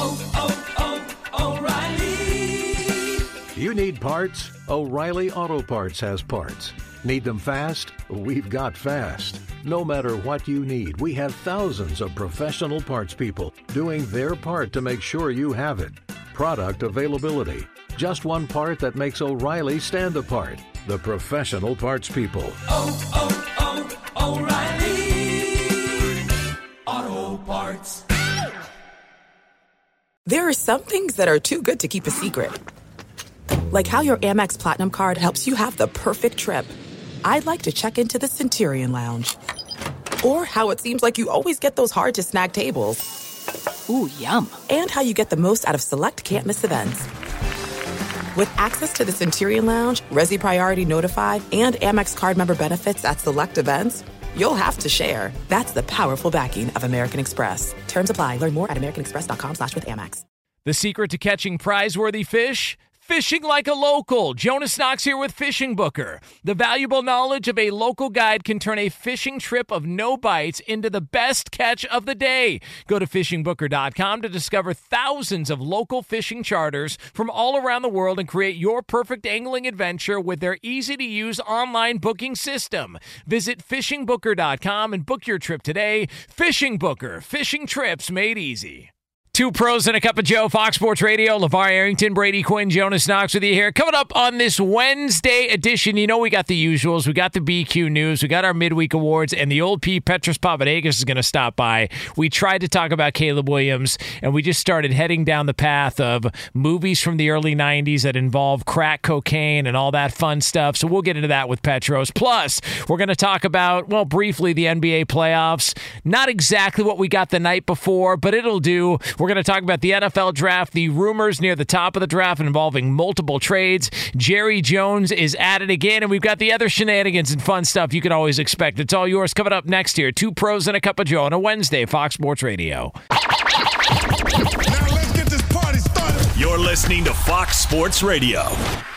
O'Reilly. You need parts? O'Reilly Auto Parts has parts. Need them fast? We've got fast. No matter what you need, we have thousands of professional parts people doing their part to make sure you have it. Product availability. Just one part that makes O'Reilly stand apart. The professional parts people. O'Reilly Auto Parts. There are some things that are too good to keep a secret. Like how your Amex Platinum card helps you have the perfect trip. I'd like to check into the Centurion Lounge. Or how it seems like you always get those hard-to-snag tables. Ooh, yum. And how you get the most out of select can't-miss events. With access to the Centurion Lounge, Resi Priority Notify, and Amex card member benefits at select events, you'll have to share. That's the powerful backing of American Express. Terms apply. Learn more at americanexpress.com/withAmex. The secret to catching prize-worthy fish? Fishing like a local. Jonas Knox here with Fishing Booker. The valuable knowledge of a local guide can turn a fishing trip of no bites into the best catch of the day. Go to fishingbooker.com to discover thousands of local fishing charters from all around the world and create your perfect angling adventure with their easy-to-use online booking system. Visit fishingbooker.com and book your trip today. Fishing Booker. Fishing trips made easy. Two pros and a cup of Joe, Fox Sports Radio. LeVar Arrington, Brady Quinn, Jonas Knox with you here. Coming up on this Wednesday edition, you know we got the usuals. We got the BQ News. We got our midweek awards. And the old P, Petros Papadakis, is going to stop by. We tried to talk about Caleb Williams, and we just started heading down the path of movies from the early 90s that involve crack cocaine and all that fun stuff. So we'll get into that with Petros. Plus, we're going to talk about, well, briefly, the NBA playoffs. Not exactly what we got the night before, but it'll do. We're going to talk about the NFL draft, the rumors near the top of the draft involving multiple trades. Jerry Jones is at it again, and we've got the other shenanigans and fun stuff you can always expect. It's all yours coming up next here. Two pros and a cup of Joe on a Wednesday, Fox Sports Radio. Now let's get this party started. You're listening to Fox Sports Radio.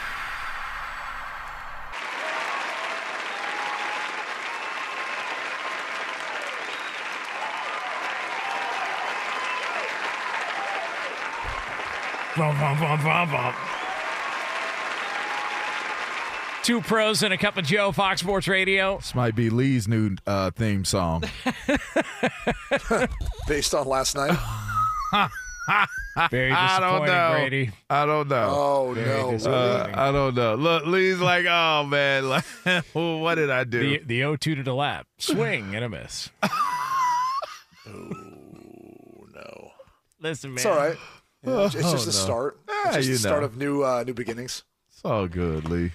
Two pros and a cup of Joe, Fox Sports Radio. This might be Lee's new theme song. Based on last night? Very disappointing, Brady. I don't know. Oh, Very no. I don't know. Look, Lee's like, oh, man. Like, what did I do? The 0-2 to the lap. Swing and a miss. Oh, no. Listen, man. It's all right. Yeah, it's just the start. It's just the start of new beginnings. It's all good, Lee.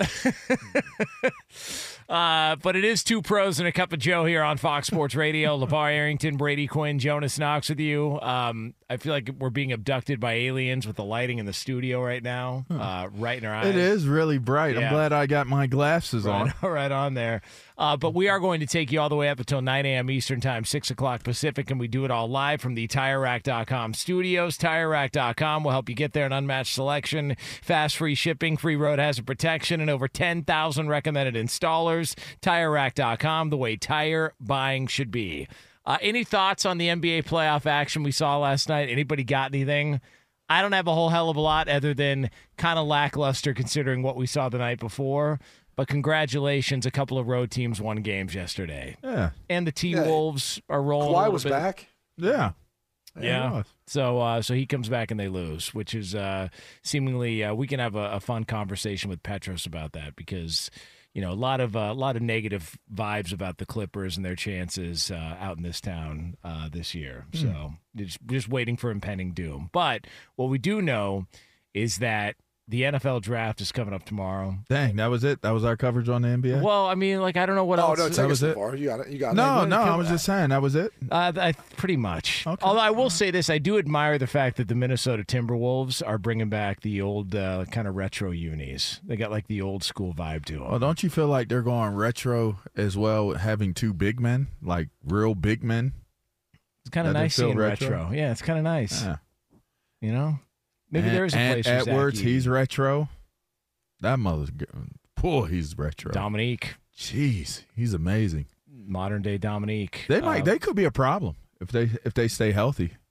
But it is two pros and a cup of Joe here on Fox Sports Radio. LeVar Arrington, Brady Quinn, Jonas Knox with you. I feel like we're being abducted by aliens with the lighting in the studio right now, right in our eyes. It is really bright. Yeah. I'm glad I got my glasses on. Right on there. But we are going to take you all the way up until 9 a.m. Eastern Time, 6 o'clock Pacific, and we do it all live from the TireRack.com studios. TireRack.com will help you get there. An unmatched selection, fast free shipping, free road hazard protection, and over 10,000 recommended installers. TireRack.com, the way tire buying should be. Any thoughts on the NBA playoff action we saw last night? Anybody got anything? I don't have a whole hell of a lot other than kind of lackluster considering what we saw the night before. But congratulations, a couple of road teams won games yesterday. Yeah. And the T-Wolves are rolling. Kawhi was back. Yeah. Yeah. So he comes back and they lose, which is seemingly we can have a fun conversation with Petros about that because you know a lot of negative vibes about the Clippers and their chances out in this town this year. So just waiting for impending doom. But what we do know is that the NFL draft is coming up tomorrow. Dang, that was it? That was our coverage on the NBA? Well, I mean, like, I don't know what else. Oh, no, take us it. far. You got it. You got it. No, I was just saying, that was it? Pretty much. Okay. Although I will say this, I do admire the fact that the Minnesota Timberwolves are bringing back the old kind of retro unis. They got, like, the old school vibe to them. Well, don't you feel like they're going retro as well, having two big men, like real big men? It's kind of nice seeing retro. Yeah, it's kind of nice. Yeah. You know? Maybe there is a place for Edwards, Zach he's retro. That mother's good. Boy, he's retro. Dominique. Jeez, he's amazing. Modern day Dominique. They could be a problem if they stay healthy.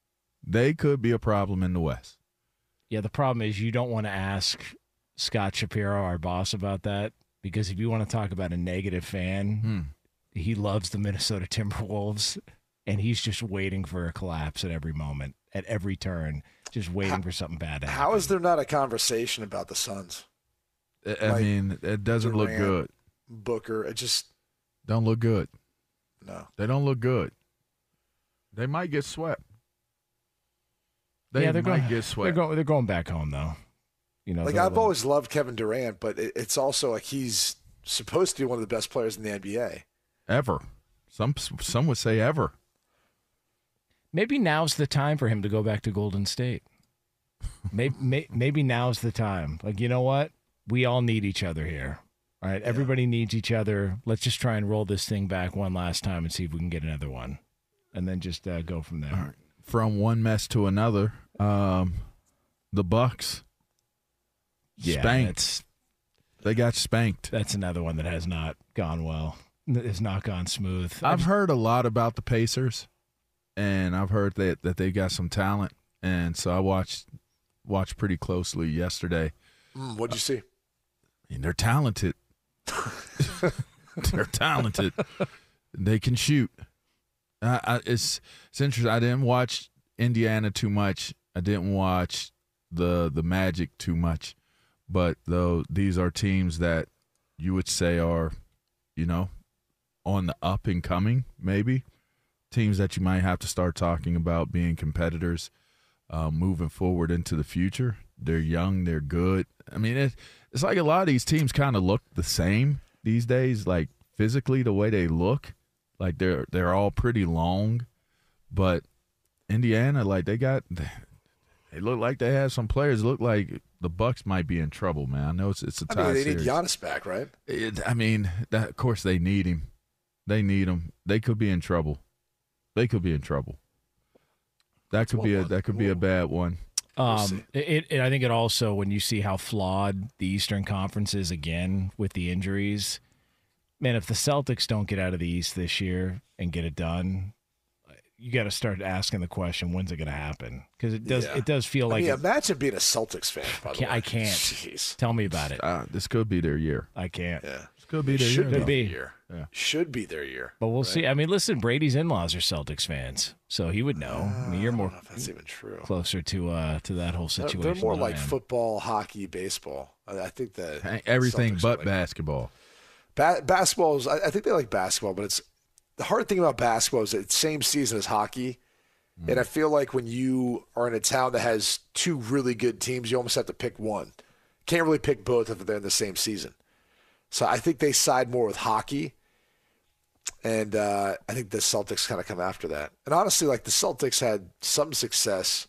they could be a problem in the West. Yeah, the problem is you don't want to ask Scott Shapiro, our boss, about that, because if you want to talk about a negative fan, he loves the Minnesota Timberwolves, and he's just waiting for a collapse at every moment, at every turn, just waiting for something bad to happen. How is there not a conversation about the Suns? I mean, it doesn't look good. Booker, it just don't look good. No. They don't look good. They might get swept. They're get swept. They're going back home, though. You know, like I've always loved Kevin Durant, but it's also like he's supposed to be one of the best players in the NBA. Ever. Some would say ever. Maybe now's the time for him to go back to Golden State. Maybe now's the time. Like, you know what? We all need each other here. All right, everybody needs each other. Let's just try and roll this thing back one last time and see if we can get another one, and then just go from there. All right. From one mess to another, the Bucks spanked. They got spanked. That's another one that has not gone well. Has not gone smooth. I've heard a lot about the Pacers, and I've heard that they got some talent, and so I watched pretty closely yesterday. What'd you see? I mean, they're talented. They're talented. They can shoot. It's interesting. I didn't watch Indiana too much. I didn't watch the Magic too much. But though these are teams that you would say are, on the up and coming, maybe. Teams that you might have to start talking about being competitors moving forward into the future. They're young. They're good. I mean, it's like a lot of these teams kind of look the same these days, like physically the way they look. Like they're all pretty long, but Indiana, like they look like they have some players. Look like the Bucks might be in trouble, man. I know it's a tie they series. need Giannis back, right? Of course they need him. They need him. They could be in trouble. That could be a bad one. I think it also, when you see how flawed the Eastern Conference is again with the injuries, man, if the Celtics don't get out of the East this year and get it done, you got to start asking the question, when's it going to happen? Because it does feel like. Imagine being a Celtics fan, by the way. I can't. Jeez. Tell me about it. This could be their year. I can't. Yeah. This could be their year. Could be. Yeah. Should be their year. But we'll see. I mean, listen, Brady's in-laws are Celtics fans, so he would know. I mean, you're more. That's even true. Closer to that whole situation. They're more like football, hockey, baseball. I think that everything Celtics but basketball. Basketball is. I think they like basketball, but it's the hard thing about basketball is it's the same season as hockey. And I feel like when you are in a town that has two really good teams, you almost have to pick one. Can't really pick both if they're in the same season. So I think they side more with hockey. And I think the Celtics kind of come after that. And honestly, like the Celtics had some success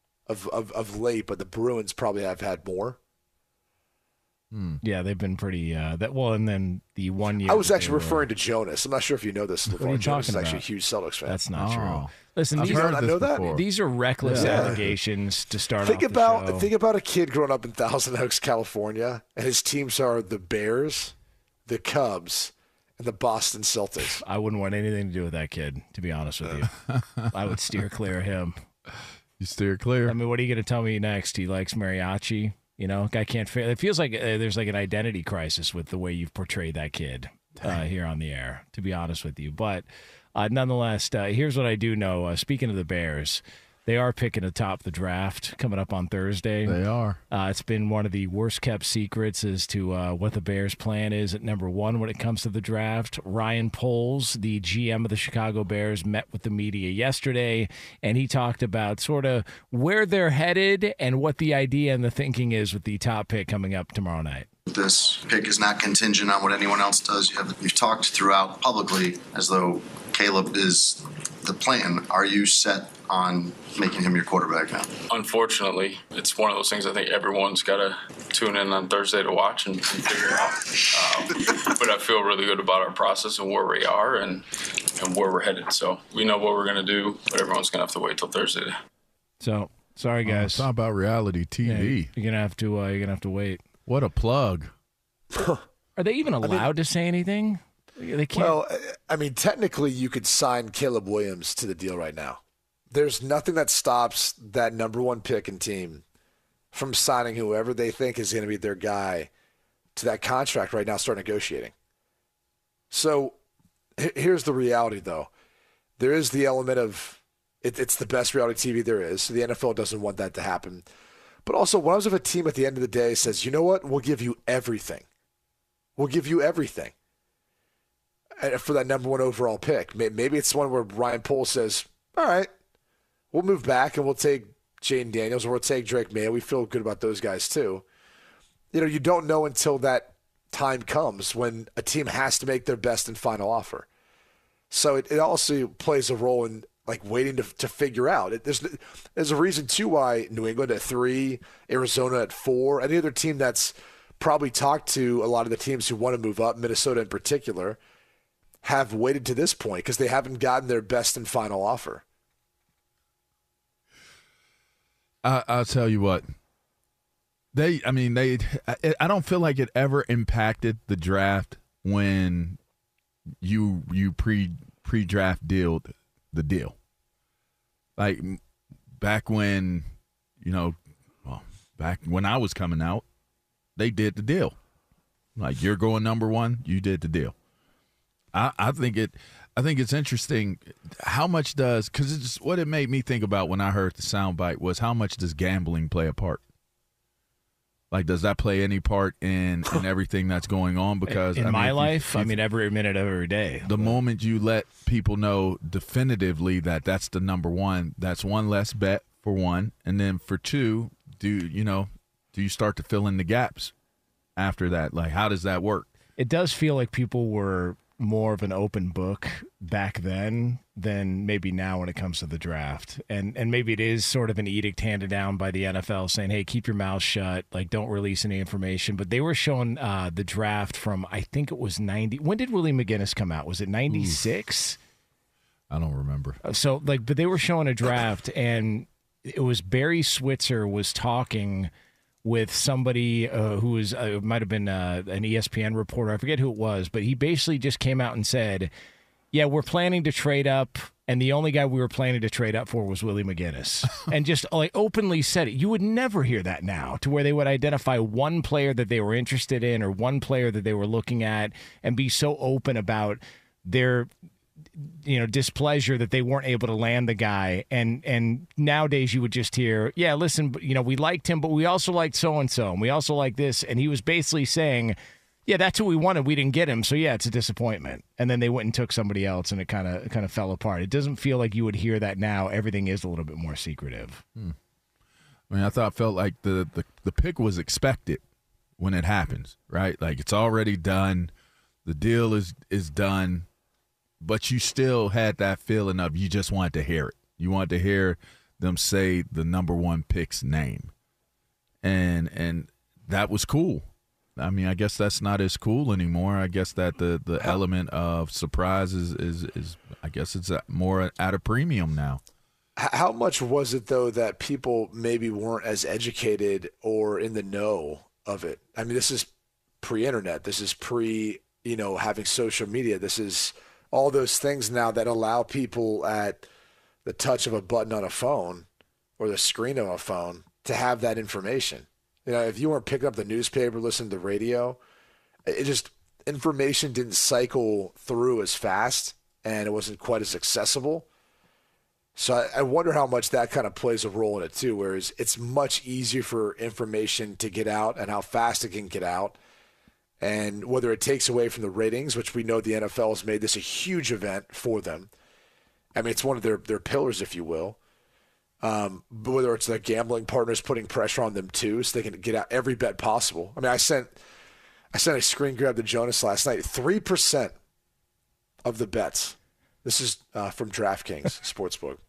of late, but the Bruins probably have had more. Yeah, they've been pretty and then the 1 year. I was actually referring to Jonas. I'm not sure if you know this. What are you Jonas talking is actually about? a huge Celtics fan. That's not true. Listen, I've heard this before. These are reckless allegations to start Think off the show. Think about a kid growing up in Thousand Oaks, California, and his teams are the Bears, the Cubs, and the Boston Celtics. I wouldn't want anything to do with that kid, to be honest with you. I would steer clear of him. You steer clear? I mean, what are you going to tell me next? He likes mariachi? Guy can't. It feels like there's like an identity crisis with the way you've portrayed that kid here on the air, to be honest with you. But nonetheless, here's what I do know. Speaking of the Bears, they are picking atop the draft coming up on Thursday. They are. It's been one of the worst-kept secrets as to what the Bears' plan is at number one when it comes to the draft. Ryan Poles, the GM of the Chicago Bears, met with the media yesterday, and he talked about sort of where they're headed and what the idea and the thinking is with the top pick coming up tomorrow night. This pick is not contingent on what anyone else does. You've talked throughout publicly as though Caleb is the plan. Are you set on making him your quarterback now? Unfortunately, it's one of those things I think everyone's got to tune in on Thursday to watch and figure out. But I feel really good about our process and where we are and where we're headed. So we know what we're going to do, but everyone's going to have to wait till Thursday. So, sorry, guys. It's not about reality TV. Yeah, you're gonna have to wait. What a plug. Are they even allowed to say anything? They can't. Well, I mean, technically, you could sign Caleb Williams to the deal right now. there's nothing that stops that number one pick and team from signing whoever they think is going to be their guy to that contract right now, start negotiating. So here's the reality, though. There is the element of it's the best reality TV there is, so the NFL doesn't want that to happen. But also, what if a team at the end of the day says, you know what, we'll give you everything. We'll give you everything for that number one overall pick. Maybe it's one where Ryan Poles says, all right, we'll move back and we'll take Jaden Daniels or we'll take Drake May. We feel good about those guys too. You don't know until that time comes when a team has to make their best and final offer. So it also plays a role in like waiting to figure out. There's a reason too why New England at 3, Arizona at 4, any other team that's probably talked to a lot of the teams who want to move up, Minnesota in particular, have waited to this point because they haven't gotten their best and final offer. I'll tell you what. I don't feel like it ever impacted the draft when you pre-draft dealed the deal. Like back when, back when I was coming out, they did the deal. Like, you're going number one, you did the deal. I think it's interesting how much because it's what it made me think about when I heard the soundbite was how much does gambling play a part? Like, does that play any part in everything that's going on? Because in my life, every minute of every day. The moment you let people know definitively that that's the number one, that's one less bet for one, and then for two, do you start to fill in the gaps after that? Like, how does that work? It does feel like people were more of an open book back then than maybe now when it comes to the draft. And maybe it is sort of an edict handed down by the NFL saying, hey, keep your mouth shut, like don't release any information. But they were showing the draft from, I think it was 90. When did Willie McGinnis come out? Was it 96? I don't remember. But they were showing a draft and it was Barry Switzer was talking with somebody who was might have been an ESPN reporter. I forget who it was, but he basically just came out and said, yeah, we're planning to trade up, and the only guy we were planning to trade up for was Willie McGinnis. And just like openly said it. You would never hear that now, to where they would identify one player that they were interested in or one player that they were looking at and be so open about their displeasure that they weren't able to land the guy. And nowadays you would just hear, yeah, listen, we liked him, but we also liked so-and-so, and we also like this. And he was basically saying, yeah, that's who we wanted. We didn't get him. So yeah, it's a disappointment. And then they went and took somebody else and it kind of fell apart. It doesn't feel like you would hear that now. Everything is a little bit more secretive. I felt like the pick was expected when it happens, right? Like, it's already done. The deal is done. But you still had that feeling of you just wanted to hear it. You wanted to hear them say the number one pick's name. And that was cool. I guess that's not as cool anymore. I guess that the element of surprise is I guess it's more at a premium now. How much was it, though, that people maybe weren't as educated or in the know of it? This is pre-internet. This is having social media. This is all those things now that allow people at the touch of a button on a phone or the screen of a phone to have that information. If you weren't picking up the newspaper, listening to the radio, information didn't cycle through as fast and it wasn't quite as accessible. So I wonder how much that kind of plays a role in it too, whereas it's much easier for information to get out and how fast it can get out. And whether it takes away from the ratings, which we know the NFL has made this a huge event for them. It's one of their pillars, if you will. But whether it's the gambling partners putting pressure on them too, so they can get out every bet possible. I sent a screen grab to Jonas last night. 3% of the bets. This is from DraftKings Sportsbook.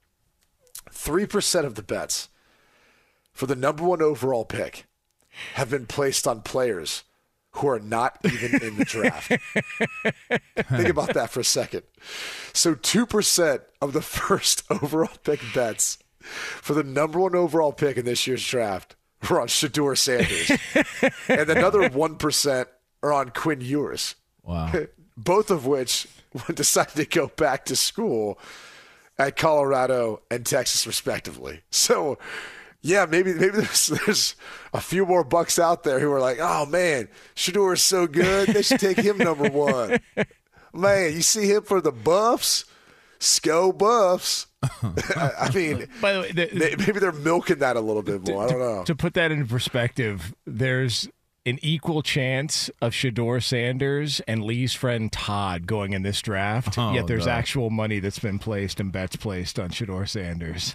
3% of the bets for the number one overall pick have been placed on players who are not even in the draft. Think about that for a second. So 2% of the first overall pick bets for the number one overall pick in this year's draft were on Shedeur Sanders. And another 1% are on Quinn Ewers. Wow. Both of which decided to go back to school at Colorado and Texas, respectively. So, yeah, maybe there's a few more Bucks out there who are like, oh, man, Shedeur is so good. They should take him number one. Man, you see him for the Buffs? Sco Buffs. I mean, by the way, maybe they're milking that a little bit more. I don't know. To put that into perspective, there's an equal chance of Shedeur Sanders and Lee's friend Todd going in this draft, yet there's actual money that's been placed and bets placed on Shedeur Sanders.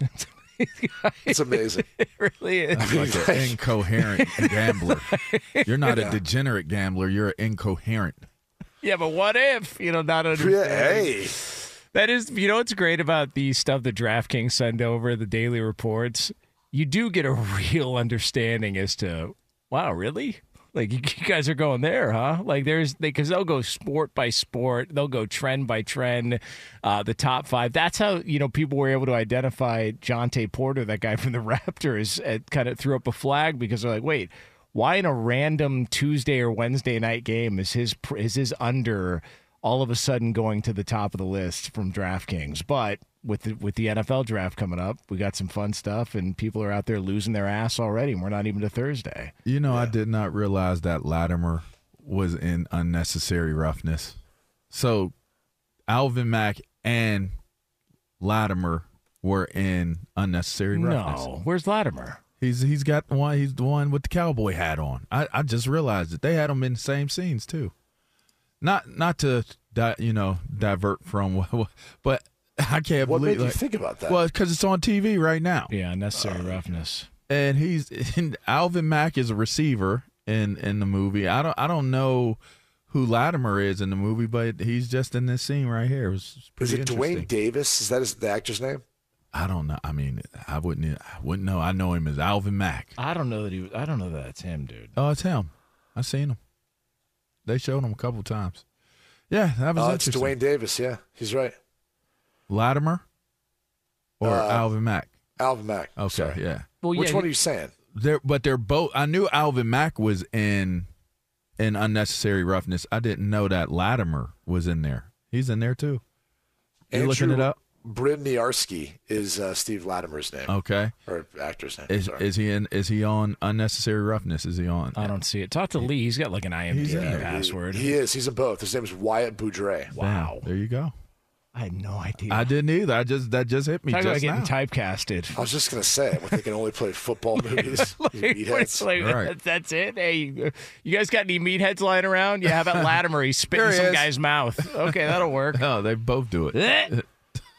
It's amazing. It really is. That's like an incoherent gambler. You're not a degenerate gambler. You're incoherent. Yeah, but what if, not understanding? Hey. That is, what's great about the stuff that DraftKings send over, the daily reports? You do get a real understanding as to, wow, really? Like, you guys are going there, huh? Like, because they'll go sport by sport. They'll go trend by trend, the top 5. That's how, people were able to identify Jonte Porter, that guy from the Raptors, kind of threw up a flag because they're like, wait, why in a random Tuesday or Wednesday night game is his under all of a sudden going to the top of the list from DraftKings? But with the NFL draft coming up, we got some fun stuff, and people are out there losing their ass already, and we're not even to Thursday. I did not realize that Latimer was in Unnecessary Roughness. So Alvin Mack and Latimer were in Unnecessary Roughness. No, where's Latimer? He's got one. He's the one with the cowboy hat on. I just realized that they had him in the same scenes too. Not to divert from, but I can't what believe. What made you think about that? Well, because it's on TV right now. Yeah, Unnecessary Roughness. And Alvin Mack is a receiver in the movie. I don't know who Latimer is in the movie, but he's just in this scene right here. It was pretty Is it Dwayne Davis? Is that the actor's name? I don't know. I mean, I wouldn't know. I know him as Alvin Mack. I don't know that that's him, dude. Oh, it's him. I seen him. They showed him a couple times. Yeah, that was It's interesting. Dwayne Davis. Yeah, he's right. Latimer or Alvin Mack? Alvin Mack. Okay, Sorry. yeah. Well, Which one are you saying? They're both. I knew Alvin Mack was in Unnecessary Roughness. I didn't know that Latimer was in there. He's in there too. You looking it up? Bryniarski is Steve Latimer's name. Okay. Or actor's name. Is he on Unnecessary Roughness? Is he on? I don't see it. Talk to Lee. He's got like an IMDb password. He is. He's in both. His name is Wyatt Boudreaux. Wow. There you go. I had no idea. I didn't either. That just hit me. Talk about just getting now. typecasted. I was just going to say, they can only play football movies. Like, that's it? Hey, you guys got any meatheads lying around? Yeah, how about Latimer? He's spitting some guy's mouth. Okay, that'll work. No, they both do it.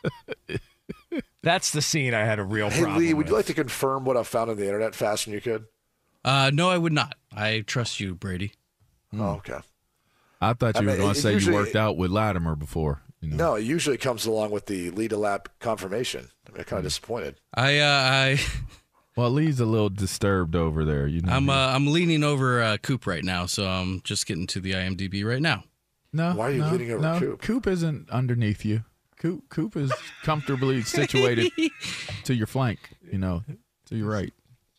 That's the scene I had a real problem Hey, Lee, would with. you like to confirm what I found on the internet faster than you could? No, I would not. I trust you, Brady. Oh, okay. I thought you were going to say usually- you worked out with Latimer before. No, it usually comes along with the lead to lap confirmation. I'm kind of disappointed. Well, Lee's a little disturbed over there. I'm leaning over Coop right now, so I'm just getting to the IMDb right now. No, Why are you leaning over Coop? Coop isn't underneath you. Coop is comfortably situated to your flank. To your right.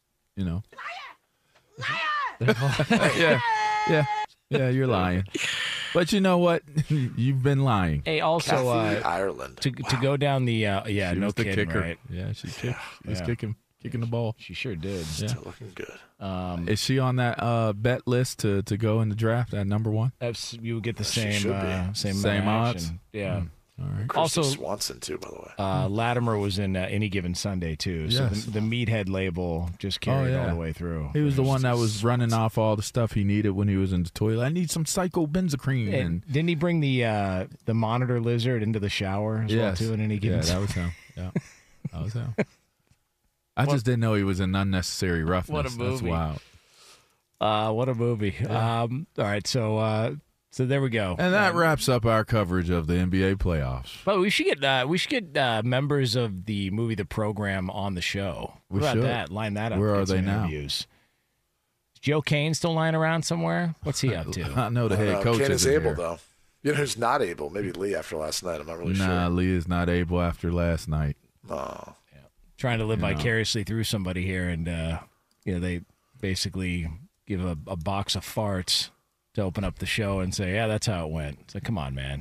Yeah, you're lying. But you know what? You've been lying. Hey, also, Kathy Ireland. to go down the She no was the kidding, kicker. right? Yeah, she kicked. She was Yeah. kicking the ball. She sure did. Yeah. Still looking good. Is she on that bet list to go in the draft at number 1? You would get the She same should be. same odds? action. Yeah. All right. Also, Swanson too, by the way. Latimer was in Any Given Sunday too, so Yes. the meathead label just carried all the way through. He was the one that was running off all the stuff he needed when he was in the toilet. I need some psychobenzaprine. And didn't he bring the monitor lizard into the shower as well too? In Any Given that was him. Yeah, that was him. I just didn't know he was in Unnecessary Roughness. What a movie. That's wild. What a movie. All right, so there we go. And that wraps up our coverage of the NBA playoffs. But we should get members of the movie The Program on the show. We What about should. that? Line that up. Where get are they some now? interviews. Is Joe Kane still lying around somewhere? What's he up to? I know the head coach Ken is is able, here. though. You know who's not able? Maybe Lee after last night. I'm not really Nah, sure. Lee is not able after last night. Oh. Trying to live vicariously through somebody here, and they basically give a box of farts to open up the show and say, yeah, that's how it went. It's like, come on, man.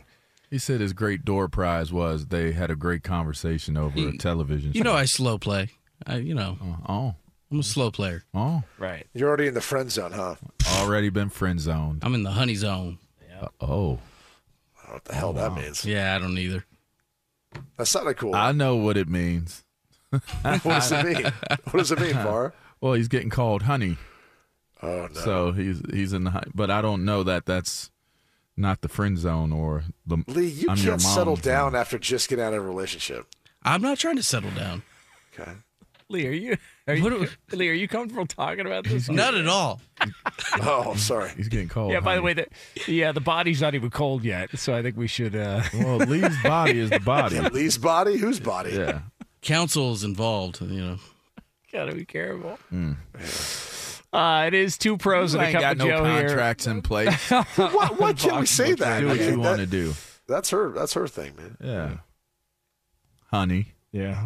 He said his great door prize was they had a great conversation over a television show. You know I slow play. I'm a slow player. Oh. Right. You're already in the friend zone, huh? Already been friend zoned. I'm in the honey zone. Oh. I don't know what the hell that means. Yeah, I don't either. That's not cool. I know what it means. What does it mean? What does it mean, Bar? Well, he's getting called honey. Oh, no. So he's in the but I don't know that's not the friend zone or the Lee, you I'm your can't settle mom's down zone. after just getting out of a relationship. I'm not trying to settle down. Okay. Lee, are you comfortable talking about this? Not at all. Oh, I'm sorry. He's getting called. Yeah, by the honey. way, the body's not even cold yet, so I think we should. Well, Lee's body is the body. Yeah, Lee's body? Whose body? Yeah. Council's involved, Gotta be careful. It is two pros You and a ain't cup got of no Joe here. contracts in place. Why can't we say that? Do what man? you want to do. That's her thing, man. Yeah. Honey. Yeah.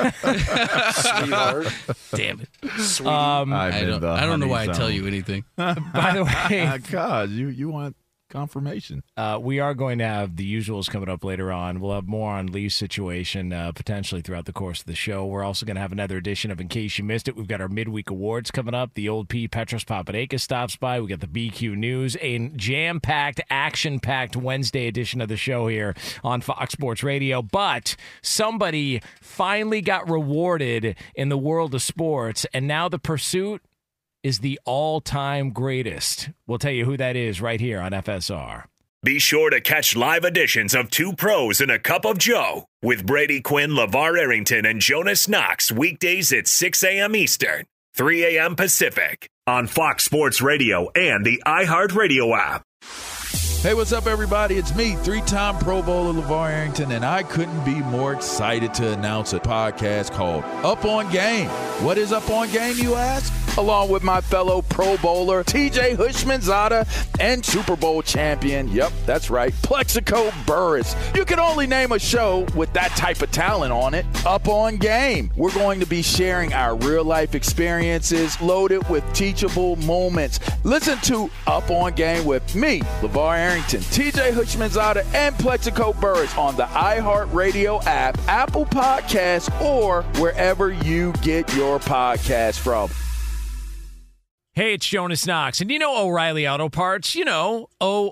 Sweetheart. Damn it. Sweetie. I don't know why I tell you anything. By the way, God, you want confirmation. we are going to have the usuals coming up later on. We'll have more on Lee's situation potentially throughout the course of the show. We're also going to have another edition of In Case You Missed It. We've got our midweek awards coming up. The old P. Petros Papadakis stops by. We got the BQ News, a jam-packed, action-packed Wednesday edition of the show here on Fox Sports Radio. But somebody finally got rewarded in the world of sports, and now the pursuit is the all-time greatest. We'll tell you who that is right here on FSR. Be sure to catch live editions of Two Pros and a Cup of Joe with Brady Quinn, LeVar Arrington, and Jonas Knox weekdays at 6 a.m. Eastern, 3 a.m. Pacific on Fox Sports Radio and the iHeartRadio app. Hey, what's up, everybody? It's me, three-time Pro Bowler LeVar Arrington, and I couldn't be more excited to announce a podcast called Up On Game. What is Up On Game, you ask? Along with my fellow Pro Bowler, TJ Hushmanzada, and Super Bowl champion, yep, that's right, Plexico Burress. You can only name a show with that type of talent on it. Up On Game. We're going to be sharing our real-life experiences loaded with teachable moments. Listen to Up On Game with me, LeVar Arrington, TJ Hushmanzada, and Plexico Burress on the iHeartRadio app, Apple Podcasts, or wherever you get your podcasts from. Hey, it's Jonas Knox, and you know O'Reilly Auto Parts. You know,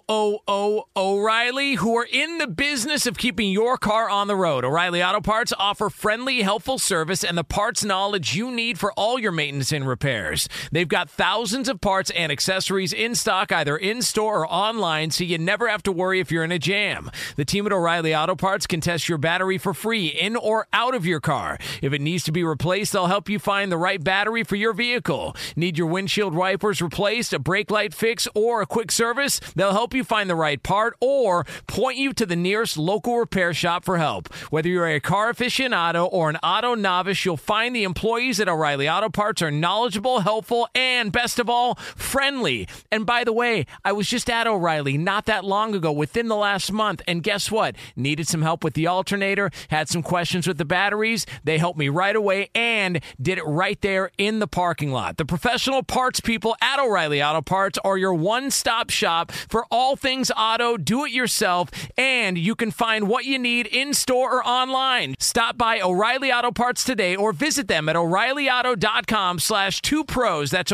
O'Reilly, who are in the business of keeping your car on the road. O'Reilly Auto Parts offer friendly, helpful service and the parts knowledge you need for all your maintenance and repairs. They've got thousands of parts and accessories in stock, either in-store or online, so you never have to worry if you're in a jam. The team at O'Reilly Auto Parts can test your battery for free, in or out of your car. If it needs to be replaced, they'll help you find the right battery for your vehicle. Need your windshield wipers replaced, a brake light fix, or a quick service? They'll help you find the right part or point you to the nearest local repair shop for help. Whether you're a car aficionado or an auto novice, you'll find the employees at O'Reilly Auto Parts are knowledgeable, helpful, and best of all, friendly. And by the way, I was just at O'Reilly not that long ago, within the last month, and guess what? Needed some help with the alternator, had some questions with the batteries. They helped me right away and did it right there in the parking lot. The professional parts people at O'Reilly Auto Parts are your one-stop shop for all things auto, do-it-yourself, and you can find what you need in-store or online. Stop by O'Reilly Auto Parts today or visit them at O'ReillyAuto.com/2pros. That's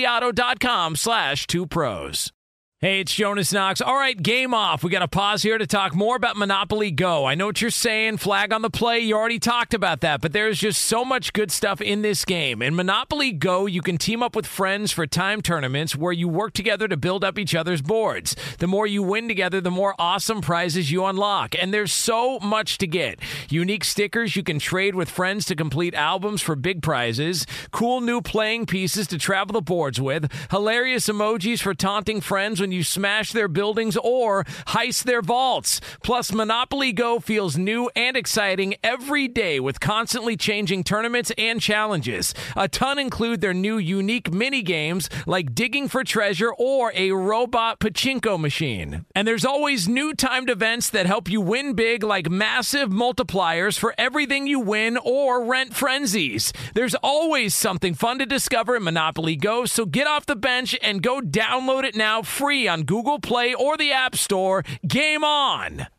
O'ReillyAuto.com/2pros. Hey, it's Jonas Knox. All right, game off. We got to pause here to talk more about Monopoly Go. I know what you're saying, flag on the play. You already talked about that, but there's just so much good stuff in this game. In Monopoly Go, you can team up with friends for time tournaments where you work together to build up each other's boards. The more you win together, the more awesome prizes you unlock. And there's so much to get. Unique stickers you can trade with friends to complete albums for big prizes. Cool new playing pieces to travel the boards with. Hilarious emojis for taunting friends when you smash their buildings or heist their vaults. Plus, Monopoly Go feels new and exciting every day with constantly changing tournaments and challenges. A ton include their new unique mini games like digging for treasure or a robot pachinko machine. And there's always new timed events that help you win big, like massive multipliers for everything you win or rent frenzies. There's always something fun to discover in Monopoly Go, so get off the bench and go download it now free on Google Play or the App Store. Game on!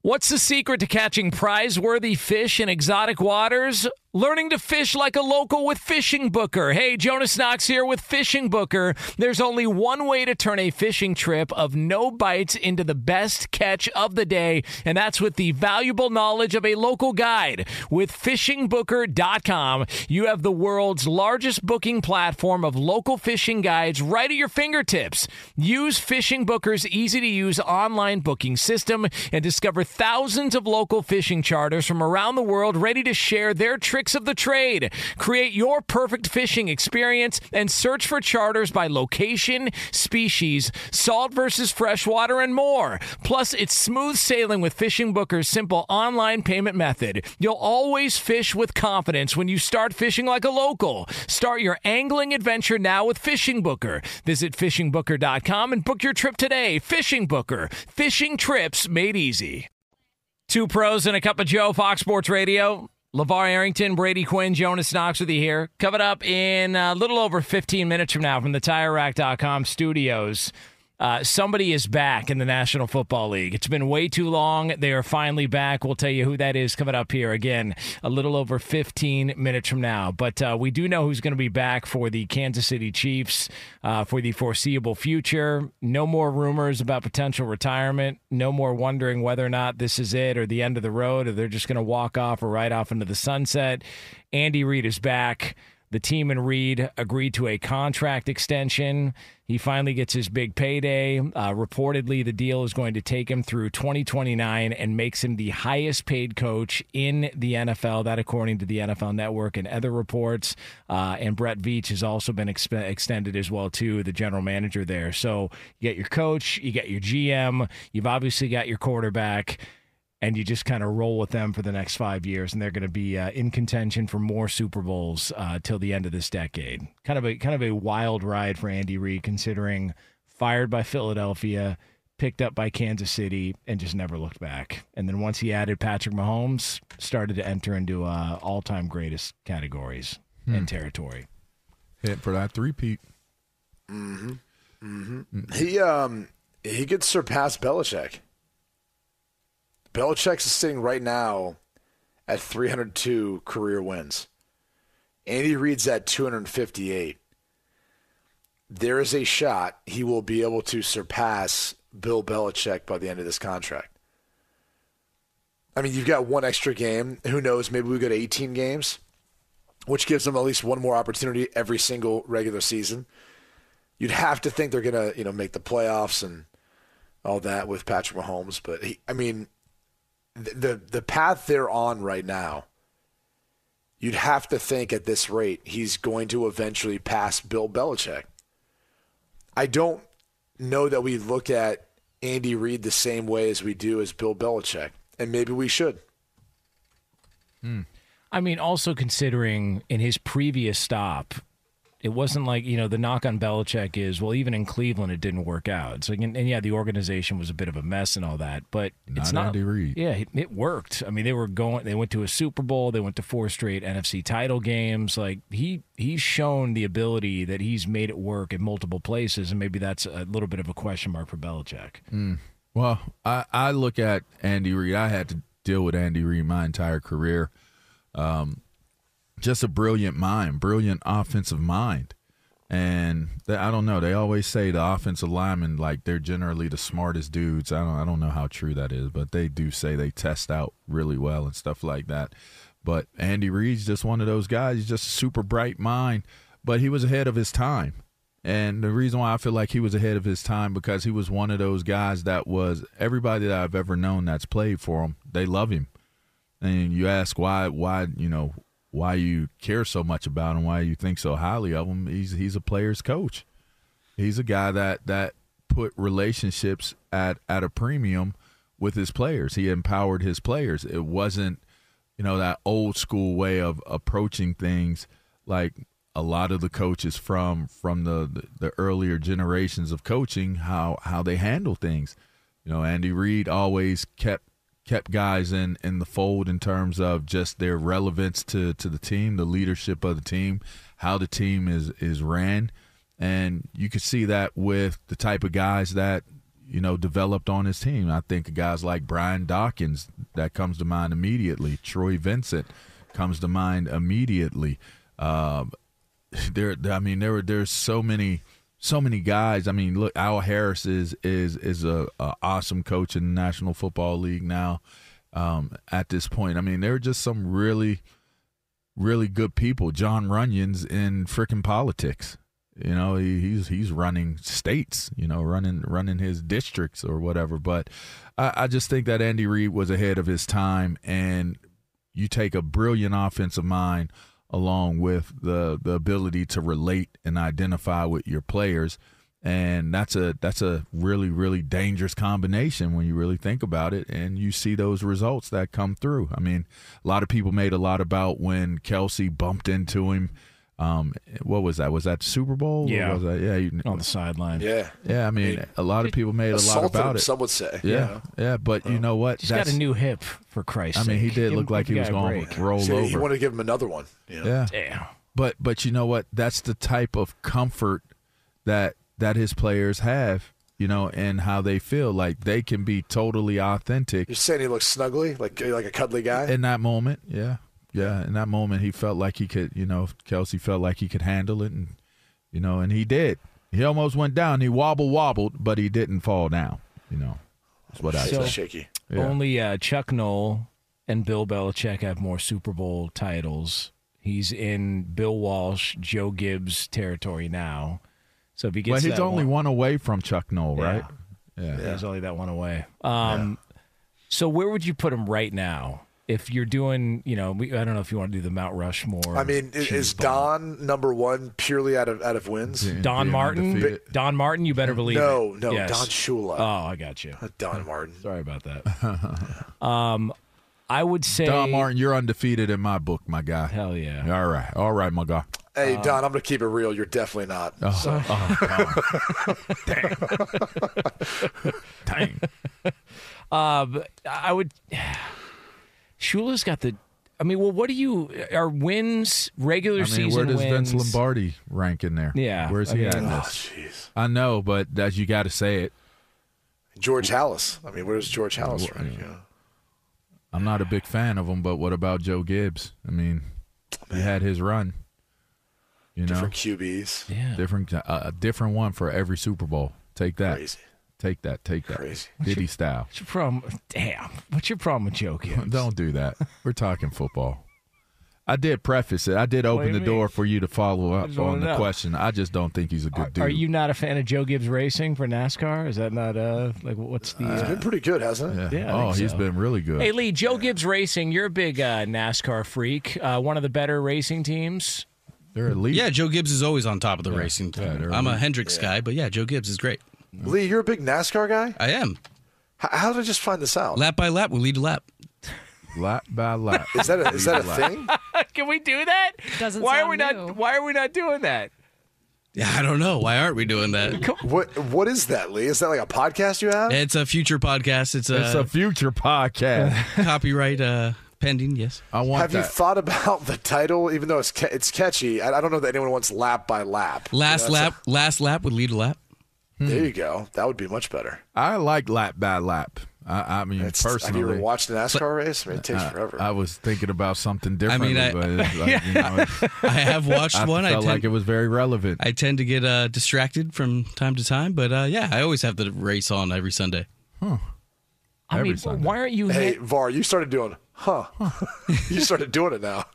What's the secret to catching prize-worthy fish in exotic waters? Learning to fish like a local with Fishing Booker. Hey, Jonas Knox here with Fishing Booker. There's only one way to turn a fishing trip of no bites into the best catch of the day, and that's with the valuable knowledge of a local guide. With FishingBooker.com, you have the world's largest booking platform of local fishing guides right at your fingertips. Use Fishing Booker's easy-to-use online booking system and discover thousands of local fishing charters from around the world ready to share their tricks of the trade. Create your perfect fishing experience and search for charters by location, species, salt versus freshwater, and more. Plus, it's smooth sailing with Fishing Booker's simple online payment method. You'll always fish with confidence when you start fishing like a local. Start your angling adventure now with Fishing Booker. Visit FishingBooker.com and book your trip today. Fishing Booker. Fishing trips made easy. Two pros and a cup of Joe, Fox Sports Radio. LeVar Arrington, Brady Quinn, Jonas Knox with you here. Coming up in a little over 15 minutes from now from the TireRack.com studios. Somebody is back in the National Football League. It's been way too long. They are finally back. We'll tell you who that is coming up here again a little over 15 minutes from now. But we do know who's going to be back for the Kansas City Chiefs for the foreseeable future. No more rumors about potential retirement. No more wondering whether or not this is it or the end of the road or they're just going to walk off or ride off into the sunset. Andy Reid is back. The team and Reid agreed to a contract extension. He finally gets his big payday. Reportedly, the deal is going to take him through 2029 and makes him the highest paid coach in the NFL. That according to the NFL Network and other reports. And Brett Veach has also been extended as well, too, the general manager there. So you get your coach, you get your GM, you've obviously got your quarterback, and you just kind of roll with them for the next 5 years, and they're going to be in contention for more Super Bowls till the end of this decade. Kind of a wild ride for Andy Reid, considering fired by Philadelphia, picked up by Kansas City, and just never looked back. And then once he added Patrick Mahomes, started to enter into all-time greatest categories and territory. Hit for that three-peat. Mm-hmm. Mm-hmm. He could surpass Belichick. Belichick's sitting right now at 302 career wins. Andy Reid's at 258. There is a shot he will be able to surpass Bill Belichick by the end of this contract. I mean, you've got one extra game. Who knows? Maybe we go to 18 games, which gives them at least one more opportunity every single regular season. You'd have to think they're going to, make the playoffs and all that with Patrick Mahomes. But, the path they're on right now, you'd have to think at this rate he's going to eventually pass Bill Belichick. I don't know that we look at Andy Reid the same way as we do as Bill Belichick, and maybe we should. I mean, also considering in his previous stop, it wasn't like, the knock on Belichick is, well, even in Cleveland, it didn't work out. It's like, and yeah, the organization was a bit of a mess and all that, but it's not Andy Reid. Yeah, it worked. I mean, they went to a Super Bowl, they went to 4 straight NFC title games. Like he's shown the ability that he's made it work in multiple places, and maybe that's a little bit of a question mark for Belichick. Well, I look at Andy Reid. I had to deal with Andy Reid my entire career. Just a brilliant mind, brilliant offensive mind. And I don't know, they always say the offensive linemen, like, they're generally the smartest dudes. I don't know how true that is, but they do say they test out really well and stuff like that. But Andy Reid's just one of those guys. He's just a super bright mind, but he was ahead of his time. And the reason why I feel like he was ahead of his time, because he was one of those guys that was, everybody that I've ever known that's played for him, they love him. And you ask why you care so much about him, why you think so highly of him. He's a player's coach. He's a guy that put relationships at a premium with his players. He empowered his players. It wasn't, that old school way of approaching things like a lot of the coaches from the earlier generations of coaching, how they handle things. Andy Reid always kept guys in the fold in terms of just their relevance to the team, the leadership of the team, how the team is ran. And you could see that with the type of guys that, developed on his team. I think of guys like Brian Dawkins, that comes to mind immediately. Troy Vincent comes to mind immediately. There's so many guys. I mean, look, Al Harris is a awesome coach in the National Football League now. At this point, I mean, there are just some really, really good people. John Runyon's in frickin' politics. He's running states. Running his districts or whatever. But I just think that Andy Reid was ahead of his time, and you take a brilliant offensive mind along with the ability to relate and identify with your players. And that's a really, really dangerous combination when you really think about it, and you see those results that come through. I mean, a lot of people made a lot about when Kelsey bumped into him. What was that? Was that Super Bowl? Yeah. Or was that, on the sideline. Yeah. Yeah, I mean, a lot of people made a lot about it. Some would say. Yeah, but you know what? He's got a new hip, for Christ's sake. I mean, he did look like he was going to roll over. He wanted to give him another one. Yeah. Damn. But you know what? That's the type of comfort that his players have, and how they feel. Like they can be totally authentic. You're saying he looks snuggly, like a cuddly guy? In that moment, yeah. Yeah, in that moment, he felt like he could, Kelsey felt like he could handle it, and, and he did. He almost went down. He wobbled, but he didn't fall down, That's what I say. Shaky. Yeah. Only Chuck Noll and Bill Belichick have more Super Bowl titles. He's in Bill Walsh, Joe Gibbs territory now. So if he gets he's only one away from Chuck Noll, right? Yeah. He's only that one away. So where would you put him right now? If you're doing, I don't know if you want to do the Mount Rushmore. I mean, is Don number one purely out of wins? Don Martin? Don Martin, you better believe it. No, Yes. Don Shula. Oh, I got you. Don Martin. Sorry about that. I would say Don Martin, you're undefeated in my book, my guy. Hell yeah. All right, my guy. Hey, Don, I'm going to keep it real. You're definitely not. Dang. I would. Shula's got the. I mean, well, what do you are wins regular season? Where does wins? Vince Lombardi rank in there? Yeah, where's he at? Jeez. I know, but you got to say it. George Halas. I mean, where does George Halas rank? Yeah. I'm not a big fan of him, but what about Joe Gibbs? I mean, he had his run. Different QBs. Yeah, different one for every Super Bowl. Take that. Crazy. Take that. Crazy. Diddy style. What's your problem? Damn. What's your problem with Joe Gibbs? Don't do that. We're talking football. I did preface it. I did open the door for you to follow up on the question. I just don't think he's a good dude. Are you not a fan of Joe Gibbs Racing for NASCAR? Is that not what's the? He's been pretty good, hasn't he? Yeah. He's been really good. Hey Lee, Joe Gibbs Racing, you're a big NASCAR freak. One of the better racing teams. They're elite. Yeah, Joe Gibbs is always on top of the racing team. I'm a Hendricks guy, but yeah, Joe Gibbs is great. Lee, you're a big NASCAR guy? I am. How did I just find this out? Lap by lap, we lead a lap. Lap by lap. Is that a thing? Can we do that? Doesn't why sound are we new. not? Why are we not doing that? Yeah, I don't know. Why aren't we doing that? What is that, Lee? Is that like a podcast you have? It's a future podcast. It's a future podcast. Copyright pending, yes. Have you thought about the title? Even though it's catchy, I don't know that anyone wants lap by lap. Last lap would lead a lap. There you go. That would be much better. I like lap by lap. I mean, personally. Have you ever watched a NASCAR race? I mean, it takes forever. I was thinking about something different. I have watched one. I felt like it was very relevant. I tend to get distracted from time to time, but I always have the race on every Sunday. Huh. I mean, why aren't you? Hey, VAR, you started doing, you started doing it now.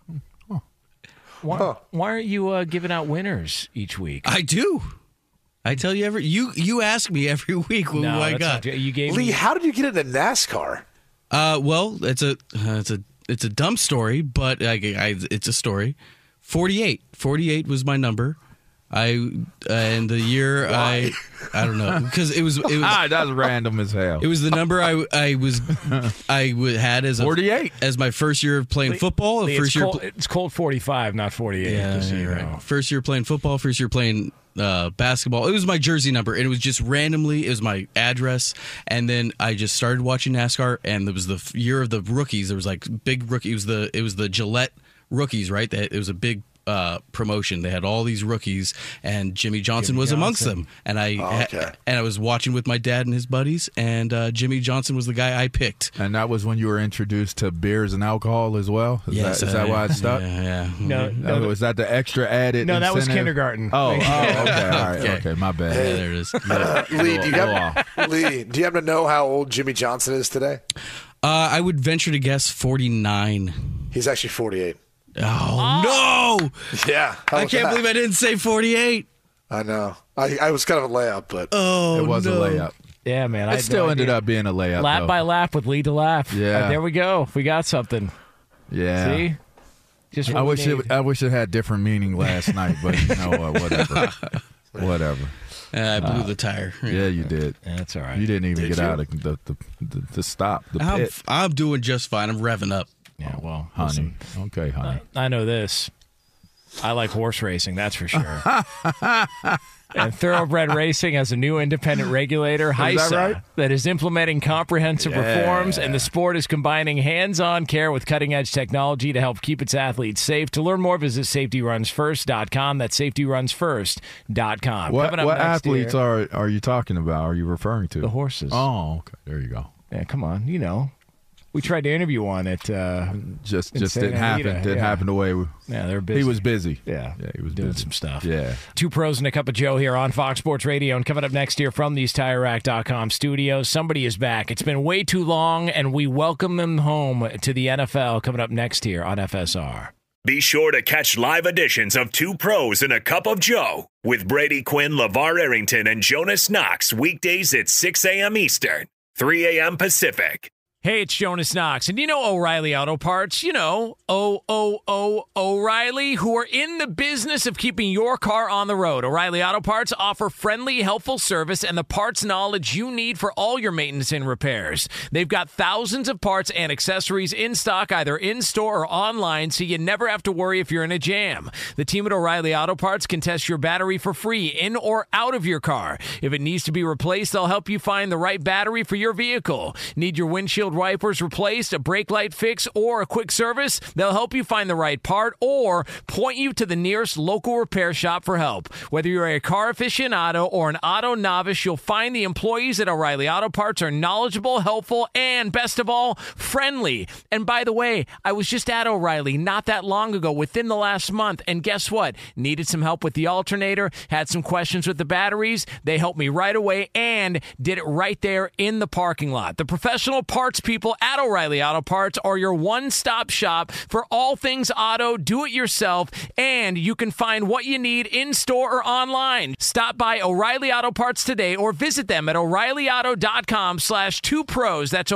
Why aren't you giving out winners each week? I do. I tell you you ask me every week who I got. You gave Lee, me. how did you get into NASCAR? Well, it's a dumb story, but it's a story. 48 was my number. And the year I don't know, because it was that's random as hell. It was the number I had as 48 as my first year of playing football. Lee, it's called 45, not 48. Yeah, just so you right. know. First year playing football, first year playing basketball. It was my jersey number, and it was just randomly. It was my address, and then I just started watching NASCAR, and it was the year of the rookies. There was like big rookie. It was the Gillette rookies, right? It was a big promotion. They had all these rookies, and Jimmy Johnson was amongst them. And I was watching with my dad and his buddies, and Jimmy Johnson was the guy I picked. And that was when you were introduced to beers and alcohol as well? Is that why it stuck? Yeah. No, was that the extra added No, that was incentive? kindergarten. Oh, okay. All right. Okay, my bad. Yeah, there it is. Lee, do you happen to know how old Jimmy Johnson is today? I would venture to guess 49. He's actually 48. Oh, no! Yeah. I can't believe I didn't say 48. I know. I was kind of a layup, but it was a layup. Yeah, man. It still ended up being a layup. Lap by lap with Lee to laugh. Yeah. There we go. We got something. Yeah. See? Just I wish it had different meaning last night, but you know what? Whatever. I blew the tire. Yeah, you did. That's all right. You didn't even get out of the stop. The pit. I'm doing just fine. I'm revving up. Yeah, well, honey. listen, okay, honey. I know this. I like horse racing, that's for sure. And Thoroughbred Racing has a new independent regulator, HISA, that is implementing comprehensive reforms, and the sport is combining hands-on care with cutting-edge technology to help keep its athletes safe. To learn more, visit safetyrunsfirst.com. That's safetyrunsfirst.com. What athletes are you talking about? Are you referring to? The horses. Oh, okay. There you go. Yeah, come on. You know. We tried to interview one at just didn't happen. Didn't happen the way they're busy. He was busy. Yeah, he was doing busy. some stuff. Yeah. Two Pros and a Cup of Joe here on Fox Sports Radio, and coming up next year from these TireRack.com studios, somebody is back. It's been way too long, and we welcome them home to the NFL. Coming up next here on FSR. Be sure to catch live editions of Two Pros and a Cup of Joe with Brady Quinn, LeVar Arrington, and Jonas Knox weekdays at 6 a.m. Eastern, 3 a.m. Pacific. Hey, it's Jonas Knox, and you know O'Reilly Auto Parts. You know, O'Reilly, who are in the business of keeping your car on the road. O'Reilly Auto Parts offer friendly, helpful service and the parts knowledge you need for all your maintenance and repairs. They've got thousands of parts and accessories in stock, either in-store or online, so you never have to worry if you're in a jam. The team at O'Reilly Auto Parts can test your battery for free, in or out of your car. If it needs to be replaced, they'll help you find the right battery for your vehicle. Need your windshield wipers replaced, a brake light fix, or a quick service? They'll help you find the right part or point you to the nearest local repair shop for help. Whether you're a car aficionado or an auto novice, you'll find the employees at O'Reilly Auto Parts are knowledgeable, helpful, and best of all, friendly. And by the way, I was just at O'Reilly not that long ago, within the last month, and guess what? Needed some help with the alternator, had some questions with the batteries. They helped me right away and did it right there in the parking lot. The professional parts people at O'Reilly Auto Parts are your one-stop shop for all things auto, do-it-yourself, and you can find what you need in-store or online. Stop by O'Reilly Auto Parts today or visit them at O'ReillyAuto.com/2pros. That's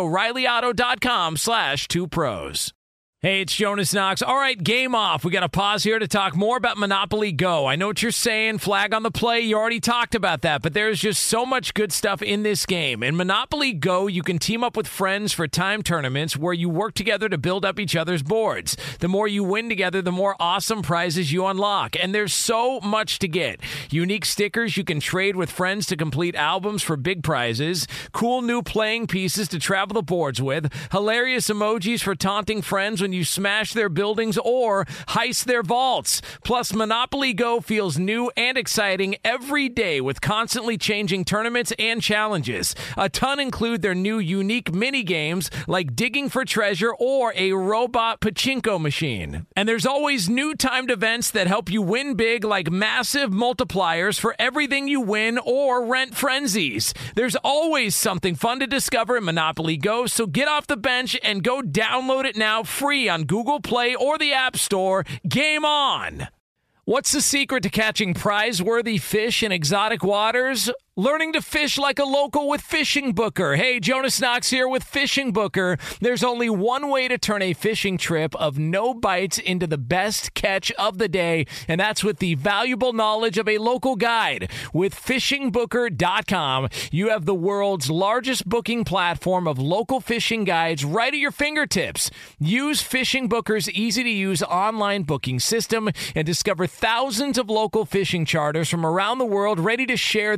O'ReillyAuto.com/2pros. Hey, it's Jonas Knox. All right, game off. We got to pause here to talk more about Monopoly Go. I know what you're saying, flag on the play. You already talked about that, but there's just so much good stuff in this game. In Monopoly Go, you can team up with friends for time tournaments where you work together to build up each other's boards. The more you win together, the more awesome prizes you unlock, and there's so much to get. Unique stickers you can trade with friends to complete albums for big prizes, cool new playing pieces to travel the boards with, hilarious emojis for taunting friends when you smash their buildings or heist their vaults. Plus, Monopoly Go feels new and exciting every day with constantly changing tournaments and challenges. A ton include their new unique mini games like digging for treasure or a robot pachinko machine. And there's always new timed events that help you win big, like massive multipliers for everything you win or rent frenzies. There's always something fun to discover in Monopoly Go, so get off the bench and go download it now free on Google Play or the App Store. Game on! What's the secret to catching prize-worthy fish in exotic waters? Learning to fish like a local with Fishing Booker. Hey, Jonas Knox here with Fishing Booker. There's only one way to turn a fishing trip of no bites into the best catch of the day, and that's with the valuable knowledge of a local guide. With FishingBooker.com, you have the world's largest booking platform of local fishing guides right at your fingertips. Use Fishing Booker's easy-to-use online booking system and discover thousands of local fishing charters from around the world ready to share their trips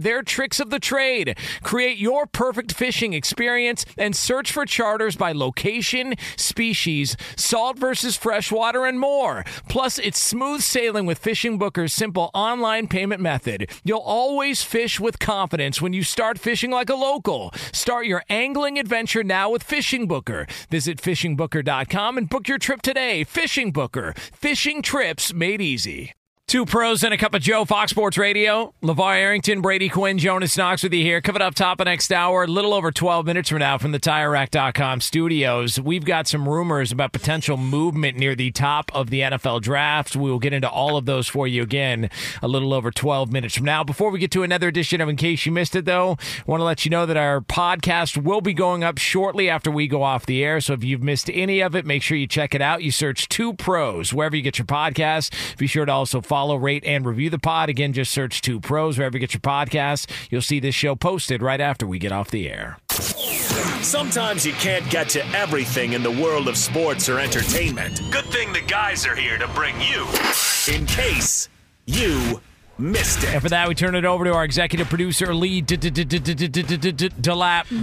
tricks of the trade. Create your perfect fishing experience and search for charters by location, species, salt versus freshwater, and more. Plus, it's smooth sailing with Fishing Booker's simple online payment method. You'll always fish with confidence when you start fishing like a local. Start your angling adventure now with Fishing Booker. Visit fishingbooker.com and book your trip today. Fishing Booker. Fishing trips made easy. Two pros and a cup of Joe, Fox Sports Radio. LeVar Arrington, Brady Quinn, Jonas Knox with you here. Coming up top of next hour, a little over 12 minutes from now from the TireRack.com studios. We've got some rumors about potential movement near the top of the NFL draft. We will get into all of those for you again a little over 12 minutes from now. Before we get to another edition of In Case You Missed It, though, I want to let you know that our podcast will be going up shortly after we go off the air. So if you've missed any of it, make sure you check it out. You search Two Pros wherever you get your podcast. Be sure to also follow, rate, and review the pod. Again, just search Two Pros wherever you get your podcasts. You'll see this show posted right after we get off the air. Sometimes you can't get to everything in the world of sports or entertainment. Good thing the guys are here to bring you In Case You Missed It. And for that, we turn it over to our executive producer, Lee Delap.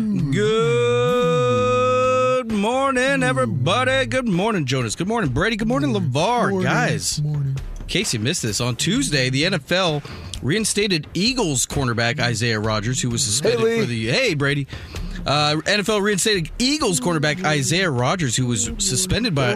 Good morning, everybody. Good morning, Jonas. Good morning, Brady. Good morning, LeVar. Guys, in case you missed this, on Tuesday, the NFL reinstated Eagles cornerback Isaiah Rodgers, who was suspended for the... Hey, Brady. NFL reinstated Eagles cornerback Isaiah Rodgers, who was suspended by...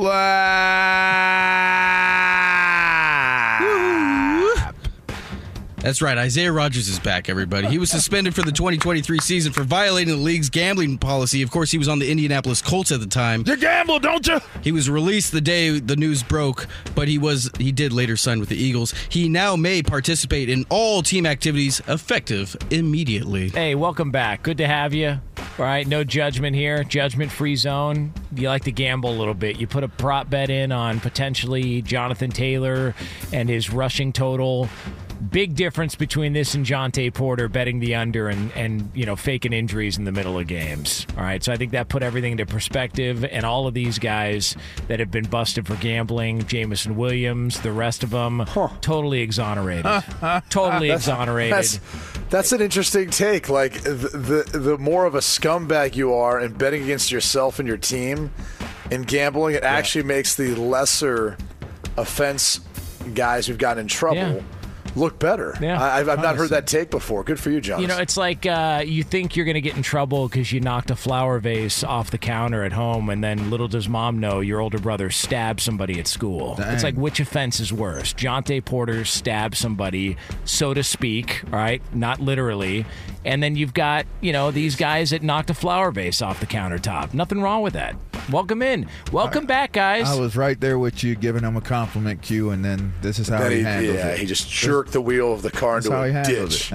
That's right. Isaiah Rodgers is back, everybody. He was suspended for the 2023 season for violating the league's gambling policy. Of course, he was on the Indianapolis Colts at the time. You gamble, don't you? He was released the day the news broke, but he did later sign with the Eagles. He now may participate in all team activities effective immediately. Hey, welcome back. Good to have you. All right, no judgment here. Judgment-free zone. You like to gamble a little bit. You put a prop bet in on potentially Jonathan Taylor and his rushing total. Big difference between this and Jonte Porter betting the under and faking injuries in the middle of games. All right, so I think that put everything into perspective, and all of these guys that have been busted for gambling, Jameson Williams, the rest of them, totally exonerated. Totally exonerated. That's an interesting take. Like, the more of a scumbag you are in betting against yourself and your team in gambling, it actually makes the lesser offense guys who've gotten in trouble look better. Yeah, I've not heard that take before. Good for you, Jonas. It's like you think you're going to get in trouble because you knocked a flower vase off the counter at home, and then little does mom know your older brother stabbed somebody at school. Dang. It's like, which offense is worse? Jonte Porter stabbed somebody, so to speak, all right? Not literally. And then you've got, these guys that knocked a flower vase off the countertop. Nothing wrong with that. Welcome in. Welcome back, guys. I was right there with you, giving him a compliment cue, and then this is how he handled it. Yeah, he just jerked the wheel of the car into a ditch.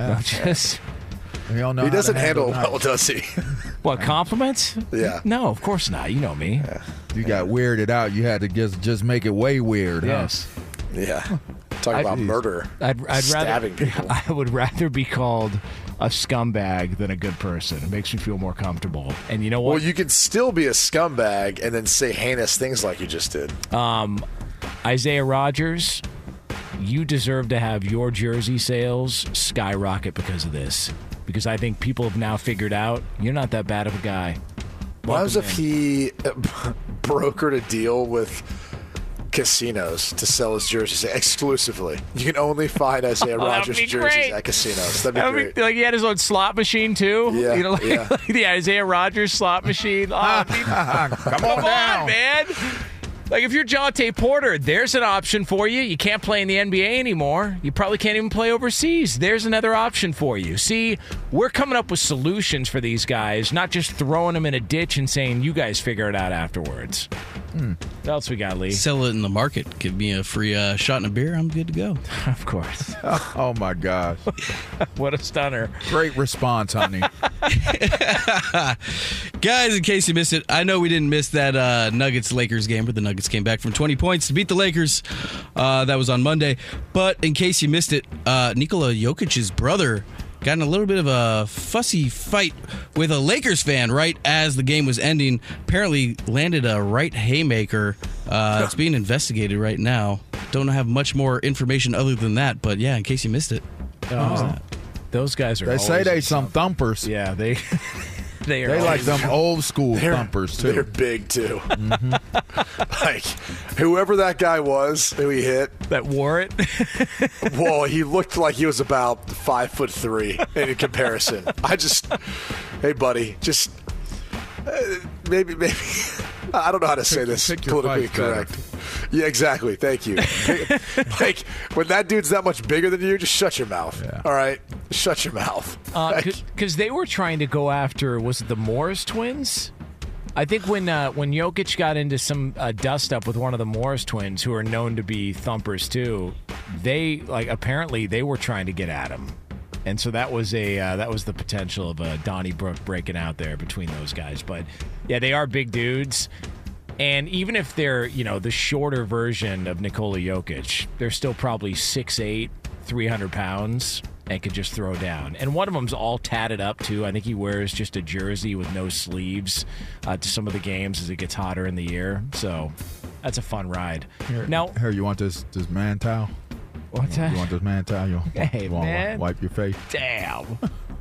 We all know he doesn't handle it well, does he? What, compliments? Yeah. No, of course not. You know me. Yeah. You got weirded out. You had to just make it way weird. Yes. Huh? Yeah. Talk about murder. I'd stabbing people. I would rather be called a scumbag than a good person. It makes me feel more comfortable. And you know what? Well, you can still be a scumbag and then say heinous things like you just did. Isaiah Rodgers, you deserve to have your jersey sales skyrocket because of this. Because I think people have now figured out you're not that bad of a guy. What was if he brokered a deal with casinos to sell his jerseys exclusively? You can only find Isaiah Rodgers jerseys at casinos. That'd be great. Like he had his own slot machine too. Yeah, like the Isaiah Rodgers slot machine. Come on down, man. Like, if you're Jonte Porter, there's an option for you. You can't play in the NBA anymore. You probably can't even play overseas. There's another option for you. See, we're coming up with solutions for these guys, not just throwing them in a ditch and saying, you guys figure it out afterwards. What else we got, Lee? Sell it in the market. Give me a free shot and a beer. I'm good to go. Of course. Oh, my gosh. What a stunner. Great response, honey. Guys, in case you missed it, I know we didn't miss that Nuggets-Lakers game, but the Nuggets came back from 20 points to beat the Lakers. That was on Monday. But in case you missed it, Nikola Jokic's brother got in a little bit of a fussy fight with a Lakers fan right as the game was ending. Apparently landed a right haymaker. It's being investigated right now. Don't have much more information other than that, but yeah, in case you missed it. What was that? Those guys are. They say they some thumpers. Yeah, they are. They like them old school thumpers too. They're big too. Like whoever that guy was who he hit that wore it. Well, he looked like he was about 5'3" in comparison. Hey buddy, just maybe. I don't know how to say this politically correct. Yeah, exactly. Thank you. Like, when that dude's that much bigger than you, just shut your mouth. Yeah. All right? Shut your mouth. Because they were trying to go after, was it the Morris twins? I think when Jokic got into some dust-up with one of the Morris twins, who are known to be thumpers too, apparently they were trying to get at him. And so that was the potential of Donnybrook breaking out there between those guys. But, yeah, they are big dudes. And even if they're, the shorter version of Nikola Jokic, they're still probably 6'8", 300 pounds, and could just throw down. And one of them's all tatted up, too. I think he wears just a jersey with no sleeves to some of the games as it gets hotter in the year. So that's a fun ride. Here, you want this man towel? What's that? You want this man towel? You want man. to wipe your face? Damn.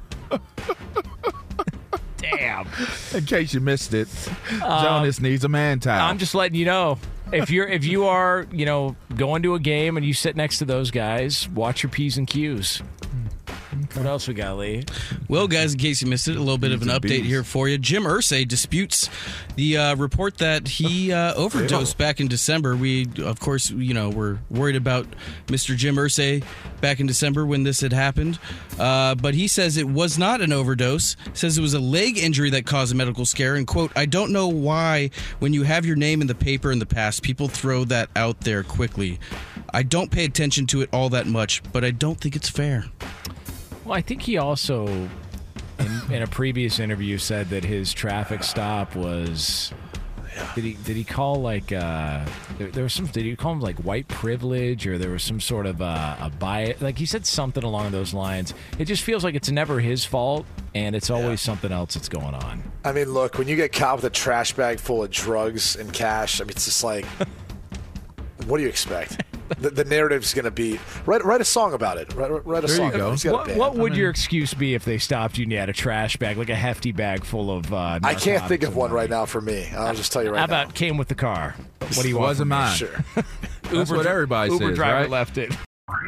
Damn. In case you missed it, Jonas needs a man towel. I'm just letting you know. If you are, going to a game and you sit next to those guys, watch your P's and Q's. What else we got, Lee? Well, guys, in case you missed it, a little bit of an update here for you. Jim Irsay disputes the report that he overdosed back in December. We, of course, were worried about Mr. Jim Irsay back in December when this had happened. But he says it was not an overdose. Says it was a leg injury that caused a medical scare. And, quote, I don't know why when you have your name in the paper in the past, people throw that out there quickly. I don't pay attention to it all that much, but I don't think it's fair. Well, I think he also, in a previous interview, said that his traffic stop was. Did he call there was some? Did he call him like white privilege, or there was some sort of a bias? Like he said something along those lines. It just feels like it's never his fault, and it's always something else that's going on. I mean, look, when you get caught with a trash bag full of drugs and cash, I mean, it's just like, what do you expect? The narrative's going to be write a song about it. Write a song. There you go. What would your excuse be if they stopped you and you had a trash bag, like a hefty bag full of? I can't think of one right now for me. I'll just tell you right now. How about came with the car? What do you want? Wasn't mine. Sure. That's what everybody says, Uber driver right? left it.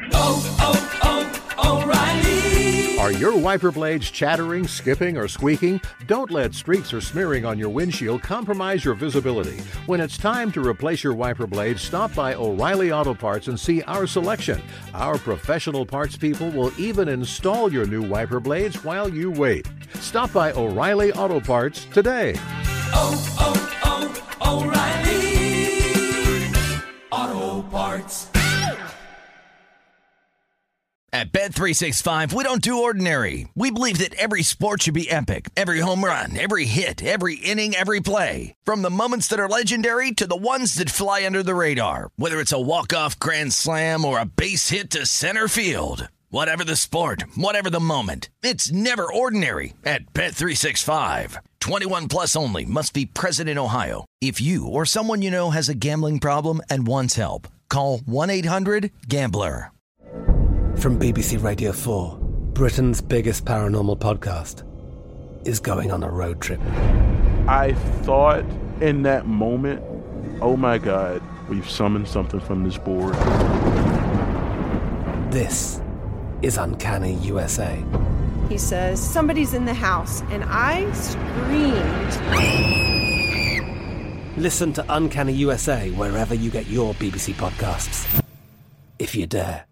O'Reilly. Are your wiper blades chattering, skipping, or squeaking? Don't let streaks or smearing on your windshield compromise your visibility. When it's time to replace your wiper blades, stop by O'Reilly Auto Parts and see our selection. Our professional parts people will even install your new wiper blades while you wait. Stop by O'Reilly Auto Parts today. O'Reilly Auto Parts. At Bet365, we don't do ordinary. We believe that every sport should be epic. Every home run, every hit, every inning, every play. From the moments that are legendary to the ones that fly under the radar. Whether it's a walk-off grand slam or a base hit to center field. Whatever the sport, whatever the moment. It's never ordinary at Bet365. 21 plus only. Must be present in Ohio. If you or someone you know has a gambling problem and wants help, call 1-800-GAMBLER. From BBC Radio 4, Britain's biggest paranormal podcast is going on a road trip. I thought in that moment, oh my God, we've summoned something from this board. This is Uncanny USA. He says, somebody's in the house, and I screamed. Listen to Uncanny USA wherever you get your BBC podcasts, if you dare.